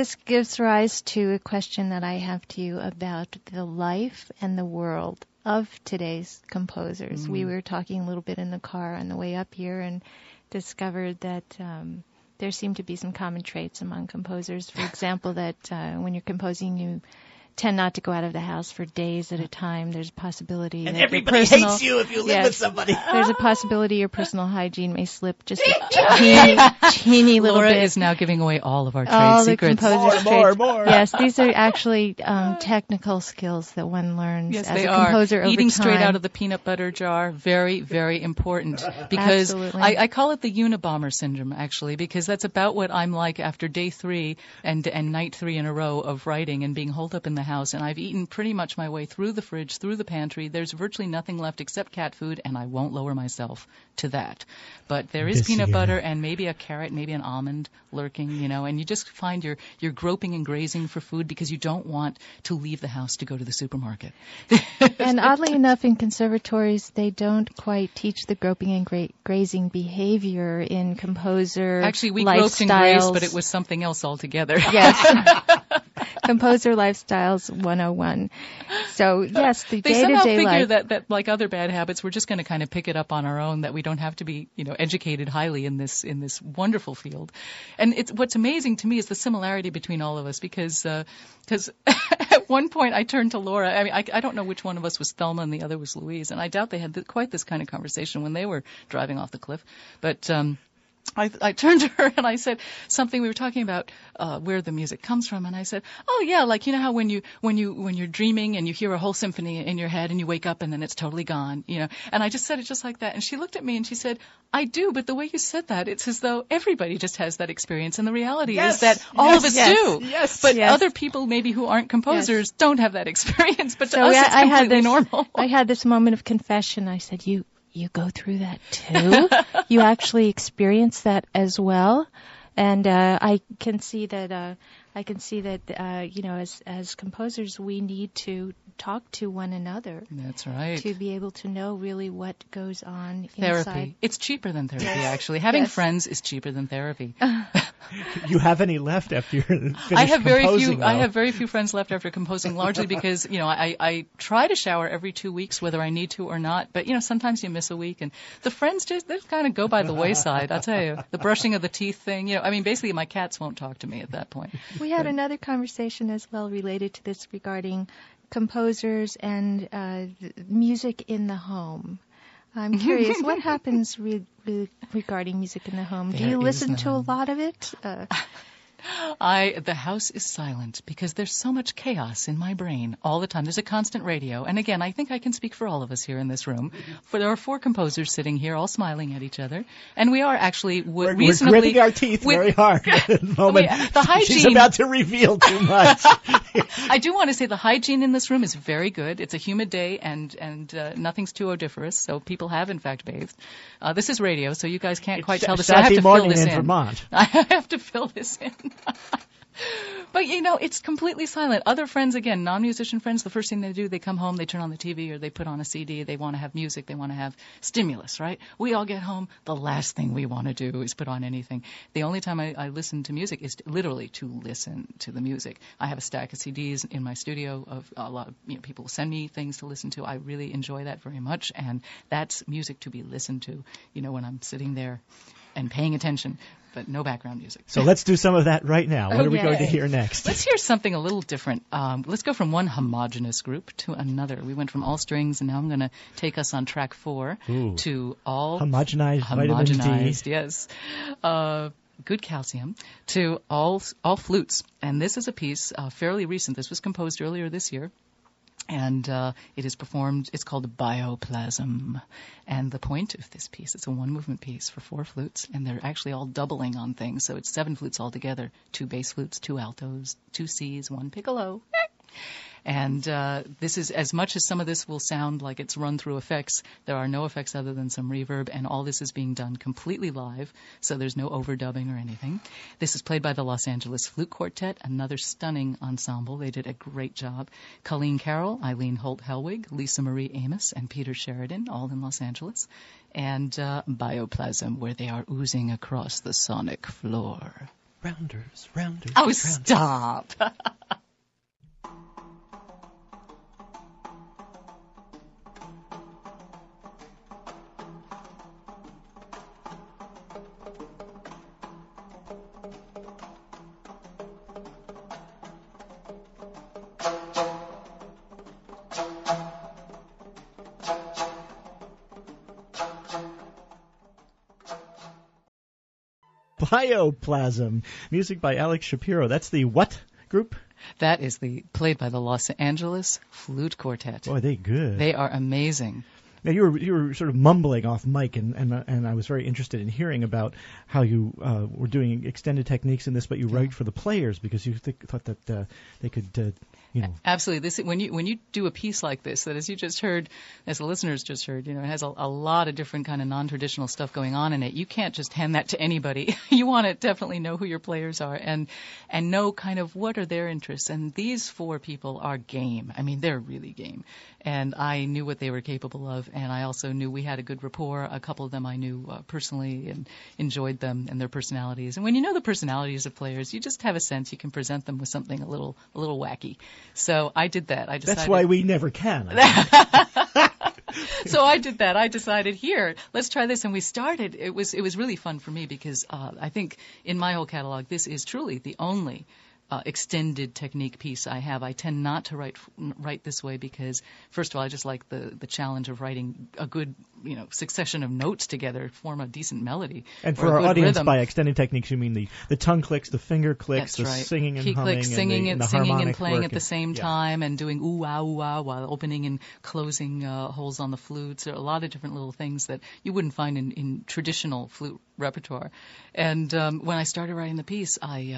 This gives rise to a question that I have to you about the life and the world of today's composers. We were talking a little bit in the car on the way up here and discovered that there seem to be some common traits among composers. For example, that when you're composing, you tend not to go out of the house for days at a time. There's a possibility And that everybody hates you if you live with somebody. There's a possibility your personal hygiene may slip just a teeny little Laura bit. is now giving away all of our trade All secrets. the composer's More. traits. Yes, these are actually technical skills that one learns Yes, as they a are. composer over Eating time. straight out of the peanut butter jar, very, very important. Because Absolutely. I call it the Unabomber syndrome, actually, because that's about what I'm like after day 3 and night 3 in a row of writing and being holed up in the house. And I've eaten pretty much my way through the fridge, through the pantry. There's virtually nothing left except cat food, and I won't lower myself to that. But there is peanut butter and maybe a carrot, maybe an almond lurking, and you just find you're groping and grazing for food because you don't want to leave the house to go to the supermarket. And oddly enough, in conservatories, they don't quite teach the groping and grazing behavior in composer Actually, we lifestyles. groped and grazed, but it was something else altogether. Yes. Composer Lifestyles 101. So, yes, the They somehow day-to-day figure life. that like other bad habits, we're just going to kind of pick it up on our own, that we don't have to be, educated highly in this wonderful field. And what's amazing to me is the similarity between all of us, because at one point I turned to Laura. I mean, I don't know which one of us was Thelma and the other was Louise, and I doubt they had quite this kind of conversation when they were driving off the cliff. But I turned to her and I said something. We were talking about where the music comes from, and I said, "Oh yeah, like how when you're dreaming and you hear a whole symphony in your head and you wake up and then it's totally gone, And I just said it just like that, and she looked at me and she said, "I do, but the way you said that, it's as though everybody just has that experience, and the reality is that all of us do. Yes. But other people maybe who aren't composers don't have that experience. But to So us, it's I had completely this, normal." I had this moment of confession. I said, You go through that too? You actually experience that as well? And I can see that as composers we need to talk to one another. That's right. To be able to know really what goes on Therapy. inside. It's cheaper than therapy, actually. Having friends is cheaper than therapy. You have any left after you're finished I have composing, very few friends left after composing, largely because I try to shower every 2 weeks, whether I need to or not. But sometimes you miss a week, and the friends they kind of go by the wayside. I'll tell you, the brushing of the teeth thing. Basically my cats won't talk to me at that point. We had another conversation as well related to this regarding composers and music in the home. I'm curious, what happens regarding music in the home? Do you listen to a lot of it? The house is silent because there's so much chaos in my brain all the time. There's a constant radio. And again, I think I can speak for all of us here in this room. For there are 4 composers sitting here all smiling at each other. And we are actually reasonably... We're gritting our teeth very hard at the moment. The hygiene... She's about to reveal too much. I do want to say the hygiene in this room is very good. It's a humid day and nothing's too odoriferous, so people have in fact bathed. This is radio, so you guys can't quite tell this. So I have to fill this in. Vermont. I have to fill this in. But, it's completely silent. Other friends, again, non-musician friends, the first thing they do, they come home, they turn on the TV or they put on a CD. They want to have music. They want to have stimulus, right? We all get home. The last thing we want to do is put on anything. The only time I listen to music is literally to listen to the music. I have a stack of CDs in my studio of a lot of people send me things to listen to. I really enjoy that very much, and that's music to be listened to, when I'm sitting there and paying attention. But no background music. So let's do some of that right now. What are we going to hear next? Let's hear something a little different. Let's go from one homogeneous group to another. We went from all strings, and now I'm going to take us on track 4 to all homogenized vitamin D. Yes. Good calcium, to all flutes. And this is a piece fairly recent. This was composed earlier this year. And it is performed, it's called Bioplasm. And the point of this piece, it's a 1-movement piece for 4 flutes, and they're actually all doubling on things. So it's 7 flutes altogether, 2 bass flutes, 2 altos, 2 Cs, 1 piccolo. And this is, as much as some of this will sound like it's run through effects, there are no effects other than some reverb, and all this is being done completely live, so there's no overdubbing or anything. This is played by the Los Angeles Flute Quartet, another stunning ensemble. They did a great job. Colleen Carroll, Eileen Holt-Helwig, Lisa Marie Amos, and Peter Sheridan, all in Los Angeles. And Bioplasm, where they are oozing across the sonic floor. Rounders, rounders. Oh, rounders. stop. Bioplasm. Music by Alex Shapiro. That's the what group? That is played by the Los Angeles Flute Quartet. Boy, they good. They are amazing. Now you were sort of mumbling off mic, and I was very interested in hearing about how you were doing extended techniques in this, but you write for the players because you thought that they could. Absolutely. When you do a piece like this, that as you just heard, as the listeners just heard, it has a lot of different kind of non-traditional stuff going on in it. You can't just hand that to anybody. You want to definitely know who your players are and know kind of what are their interests. And these four people are game. I mean, they're really game. And I knew what they were capable of, and I also knew we had a good rapport. A couple of them I knew personally and enjoyed them and their personalities. And when you know the personalities of players, you just have a sense you can present them with something a little wacky. So I did that. I decided. That's why we never can. So I did that. I decided, here, let's try this, and we started. It was really fun for me because I think in my whole catalog, this is truly the only extended technique piece I have. I tend not to write this way because, first of all, I just like the challenge of writing a good, succession of notes together, form a decent melody. And for our audience, rhythm. By extended techniques, you mean the tongue clicks, the finger clicks, That's the right. singing and Key humming, clicks, and the singing harmonic and playing work at the same time, and doing ooh ah while opening and closing holes on the flutes. There are a lot of different little things that you wouldn't find in traditional flute repertoire. And when I started writing the piece,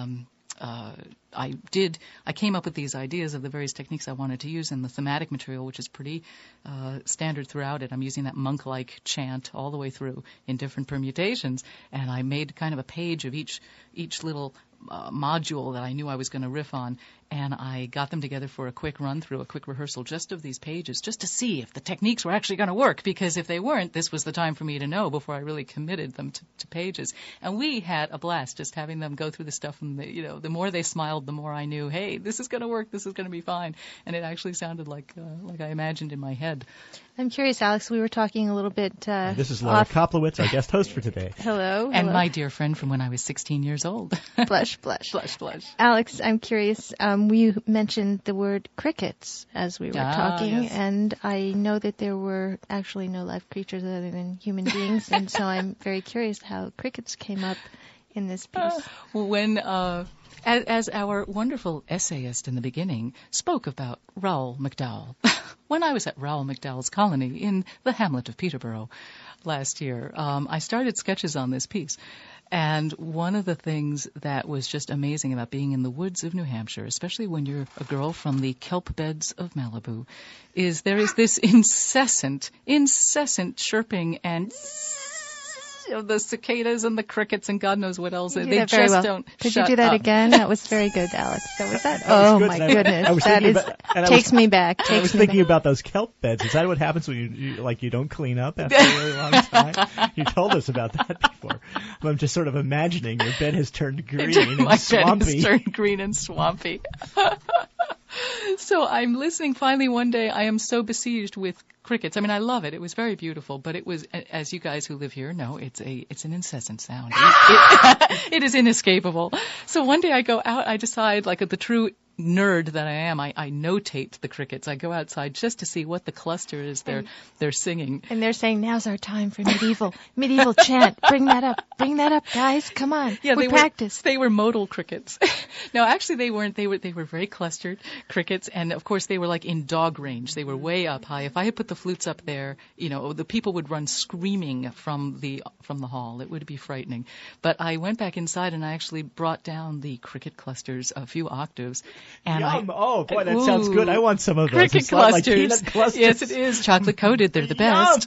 I came up with these ideas of the various techniques I wanted to use in the thematic material, which is pretty standard throughout it. I'm using that monk-like chant all the way through in different permutations, and I made kind of a page of each little module that I knew I was going to riff on, and I got them together for a quick run-through, a quick rehearsal just of these pages, just to see if the techniques were actually going to work, because if they weren't, this was the time for me to know before I really committed them to pages. And we had a blast just having them go through the stuff, and the more they smiled, the more I knew, hey, this is going to work, this is going to be fine. And it actually sounded like I imagined in my head. I'm curious, Alex, we were talking a little bit this is Laura Koplowitz, our guest host for today. Hello. And my dear friend from when I was 16 years old. Blush, blush. Blush, blush. Alex, I'm curious, you mentioned the word crickets as we were talking, yes. and I know that there were actually no live creatures other than human beings, and so I'm very curious how crickets came up in this piece. When as our wonderful essayist in the beginning spoke about Raoul McDowell, when I was at Raoul McDowell's colony in the hamlet of Peterborough last year, I started sketches on this piece. And one of the things that was just amazing about being in the woods of New Hampshire, especially when you're a girl from the kelp beds of Malibu, is there is this incessant chirping and of the cicadas and the crickets and God knows what else. They just don't shut up. Could you do that again? That was very good, Alex. Was that? Oh, my goodness. Takes me back. I was thinking about those kelp beds. Is that what happens when you don't clean up after a really long time? You told us about that before. I'm just sort of imagining your bed has turned green and swampy. My bed has turned green and swampy. So I'm listening. Finally, one day, I am so besieged with crickets. I mean, I love it. It was very beautiful, but it was, as you guys who live here know, it's an incessant sound. It is inescapable. So one day I go out. I decide, like the true nerd that I am, I notate the crickets. I go outside just to see what the cluster is they're singing. And they're saying, now's our time for medieval chant. Bring that up, guys. Come on. Yeah, we practice. They were modal crickets. No, actually they weren't. They were very clustered crickets, and of course they were like in dog range. They were way up high. If I had put the flutes up there, the people would run screaming from the hall. It would be frightening. But I went back inside and I actually brought down the cricket clusters a few octaves. And Yum! Oh boy, that sounds good. I want some of those. Cricket clusters. Like peanut clusters. Yes, it is. Chocolate coated. They're the best.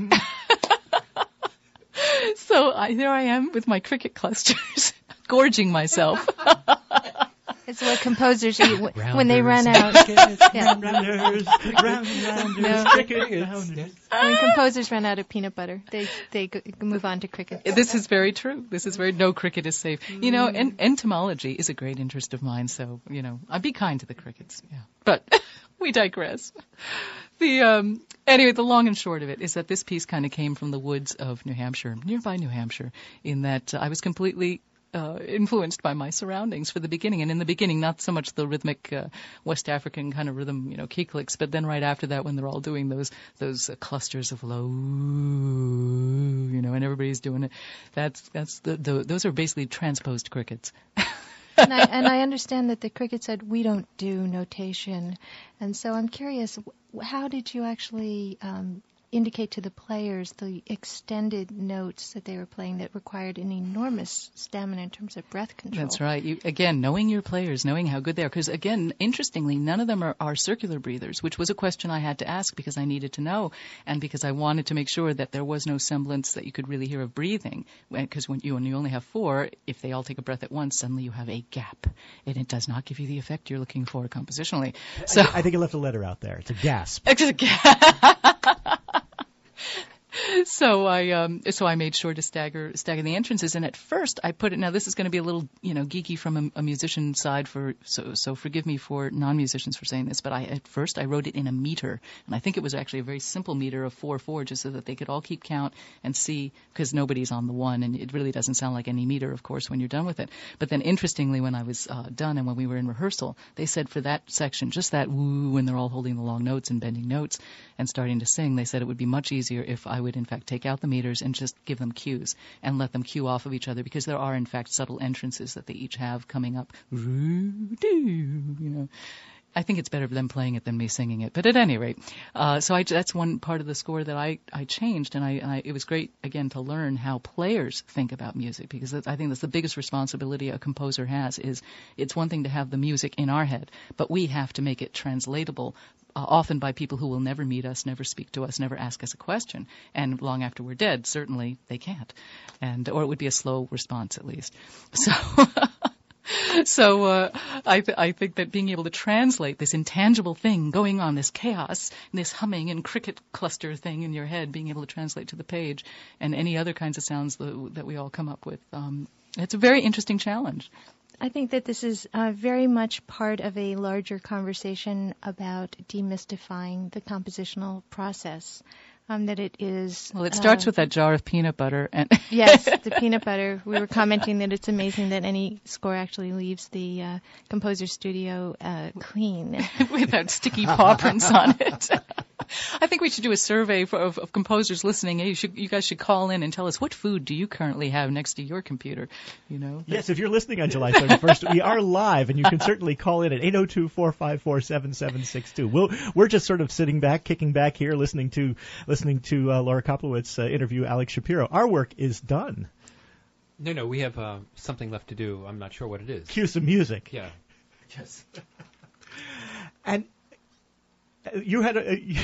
So there I am with my cricket clusters, gorging myself. It's what composers eat when they Rounders run and out. Yeah. Rounders, rounders, No. cricket rounders. When composers run out of peanut butter, they move on to cricket. This is very true. This is very, no cricket is safe. You know, and entomology is a great interest of mine, so, you know, I'd be kind to the crickets. Yeah. But we digress. Anyway, the long and short of it is that this piece kind of came from the woods of New Hampshire, nearby New Hampshire, in that I was completely influenced by my surroundings for the beginning. And in the beginning, not so much the rhythmic West African kind of rhythm, you know, key clicks, but then right after that, when they're all doing those clusters of low, you know, and everybody's doing it, those are basically transposed crickets. And I understand that the cricket said, we don't do notation. And so I'm curious, how did you actually indicate to the players the extended notes that they were playing that required an enormous stamina in terms of breath control? That's right. Again, knowing your players, knowing how good they are. Because, again, interestingly, none of them are circular breathers, which was a question I had to ask because I needed to know and because I wanted to make sure that there was no semblance that you could really hear of breathing. Because when you only have 4, if they all take a breath at once, suddenly you have a gap. And it does not give you the effect you're looking for compositionally. So I think you left a letter out there. It's a gasp. So I made sure to stagger the entrances, and at first I put it. Now this is going to be a little, you know, geeky from a musician side, so forgive me for non-musicians for saying this, but at first I wrote it in a meter, and I think it was actually a very simple meter of 4/4, just so that they could all keep count and see, because nobody's on the one, and it really doesn't sound like any meter, of course, when you're done with it. But then interestingly, when I was done and when we were in rehearsal, they said for that section, just that woo, when they're all holding the long notes and bending notes and starting to sing, they said it would be much easier if I would in fact take out the meters and just give them cues and let them cue off of each other, because there are in fact subtle entrances that they each have coming up. You know, I think it's better them playing it than me singing it. But at any rate, that's one part of the score that I changed, and it was great again to learn how players think about music, because I think that's the biggest responsibility a composer has. Is it's one thing to have the music in our head, but we have to make it translatable. Often by people who will never meet us, never speak to us, never ask us a question, and long after we're dead, certainly they can't, or it would be a slow response at least. So I think that being able to translate this intangible thing going on, this chaos, this humming and cricket cluster thing in your head, being able to translate to the page, and any other kinds of sounds that we all come up with, it's a very interesting challenge. I think that this is very much part of a larger conversation about demystifying the compositional process. That it is. Well, it starts with that jar of peanut butter, and yes, the peanut butter. We were commenting that it's amazing that any score actually leaves the composer studio clean without sticky paw prints on it. I think we should do a survey of composers listening. Hey, you guys should call in and tell us, what food do you currently have next to your computer? You know. Yes, if you're listening on July 31st, we are live, and you can certainly call in at 802-454-7762. We're just sort of sitting back, kicking back here, listening to Laura Koplowitz interview Alex Shapiro. Our work is done. No, we have something left to do. I'm not sure what it is. Cue some music. Yeah. Yes. And you had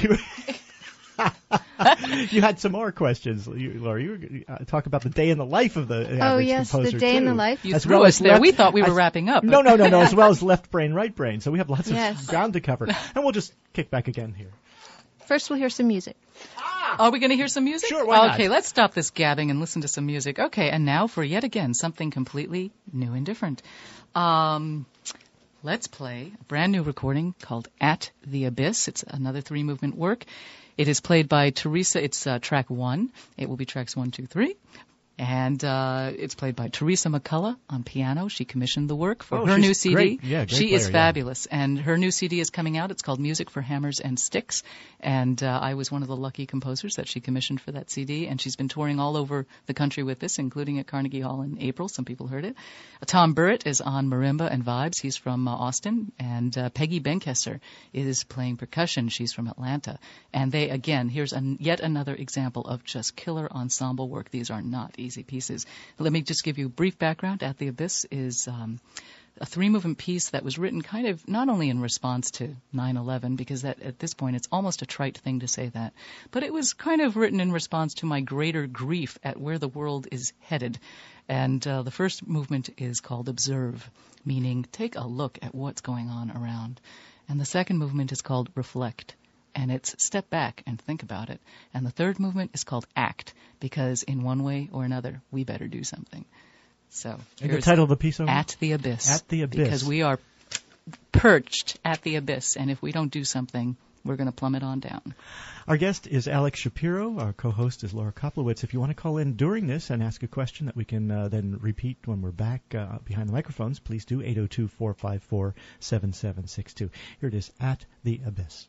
you had some more questions, Laura. You talk about the day in the life of the average composer. The day in the life. You threw us there. We thought we were wrapping up. No. As well as left brain, right brain. So we have lots of ground to cover, and we'll just kick back again here. First, we'll hear some music. Are we going to hear some music? Sure, why not? Okay, let's stop this gabbing and listen to some music. Okay, and now for yet again something completely new and different. Let's play a brand new recording called At the Abyss. It's another 3-movement work. It is played by Teresa. It's track 1. It will be tracks 1, 2, 3. And it's played by Teresa McCullough on piano. She commissioned the work for her new CD. Great. Yeah, great she player, is fabulous. And her new CD is coming out. It's called Music for Hammers and Sticks. And I was one of the lucky composers that she commissioned for that CD. And she's been touring all over the country with this, including at Carnegie Hall in April. Some people heard it. Tom Burrett is on marimba and vibes. He's from Austin. And Peggy Benkesser is playing percussion. She's from Atlanta. And they, again, here's yet another example of just killer ensemble work. These are not easy pieces. Let me just give you a brief background. At the Abyss is a 3-movement piece that was written kind of not only in response to 9/11, because that at this point it's almost a trite thing to say that, but it was kind of written in response to my greater grief at where the world is headed. And the first movement is called Observe, meaning take a look at what's going on around. And the second movement is called Reflect, and it's step back and think about it. And the third movement is called Act, because in one way or another, we better do something. So and the title of the piece over? At the Abyss. At the Abyss. Because we are perched at the abyss, and if we don't do something, we're going to plummet on down. Our guest is Alex Shapiro. Our co-host is Laura Koplowitz. If you want to call in during this and ask a question that we can then repeat when we're back behind the microphones, please do 802-454-7762. Here it is, At the Abyss.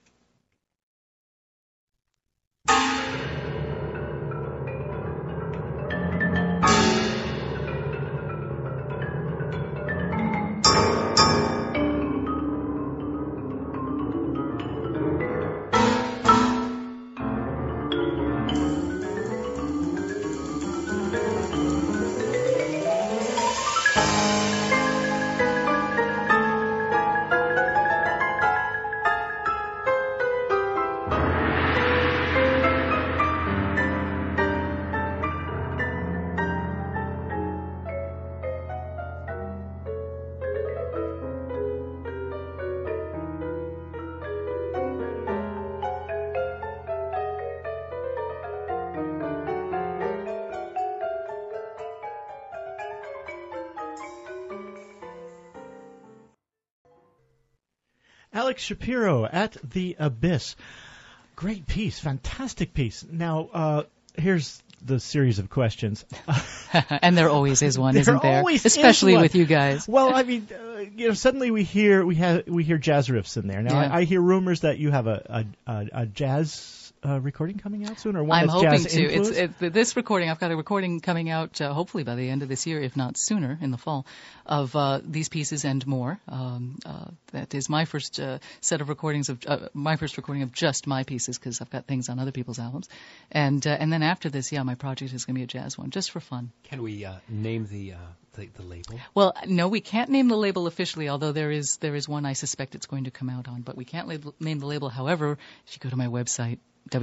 Alex Shapiro, At the Abyss. Great piece, fantastic piece. Now, here's the series of questions. And there always is one, isn't there? Always Especially is one. with you guys. Well, I mean, suddenly we hear jazz riffs in there. Now, Yeah. I hear rumors that you have a jazz recording coming out soon, or one I'm that's hoping jazz to. influenced? This recording, I've got a recording coming out hopefully by the end of this year, if not sooner, in the fall, of these pieces and more. That is my first set of recordings my first recording of just my pieces, because I've got things on other people's albums. And then after this, my project is going to be a jazz one, just for fun. Can we name the label? Well, no, we can't name the label officially, although there is one I suspect it's going to come out on. But we can't name the label. However, if you go to my website,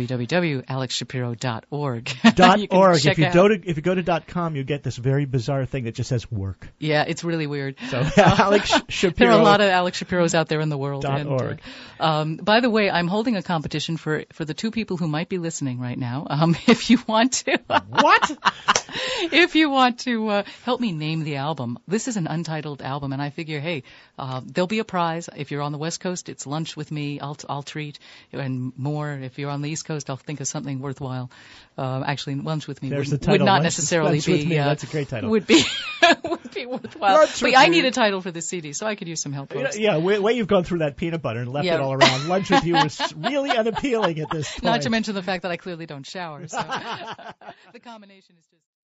www.alexshapiro.org. .org. If you go to .com, you get this very bizarre thing that just says work. Yeah, it's really weird. So Alex Shapiro. There are a lot of Alex Shapiros out there in the world. .org. By the way, I'm holding a competition for the two people who might be listening right now. If you want to. What? If you want to help me name the album. This is an untitled album, and I figure, hey, there'll be a prize. If you're on the West Coast, it's lunch with me. I'll treat, and more. If you're on the East Coast, I'll think of something worthwhile. Actually, lunch with me would not necessarily be. That's a great title. Would be worthwhile. Lunch But with I me. need a title for this CD, so I could use some help. Folks. Yeah, way you've gone through that peanut butter and left it all around. Lunch with you was really unappealing at this point. Not to mention the fact that I clearly don't shower. So the combination is just.